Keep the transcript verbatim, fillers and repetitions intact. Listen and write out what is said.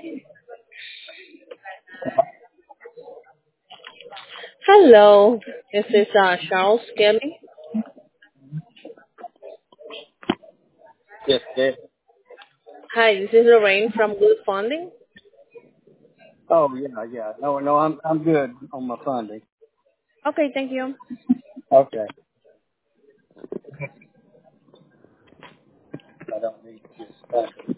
Hello, this is uh, Charles Kelly. Yes, yes. Hi, this is Lorraine from Good Funding. Oh, yeah, yeah. No, no, I'm I'm good on my funding. Okay, thank you. Okay. I don't need this funding.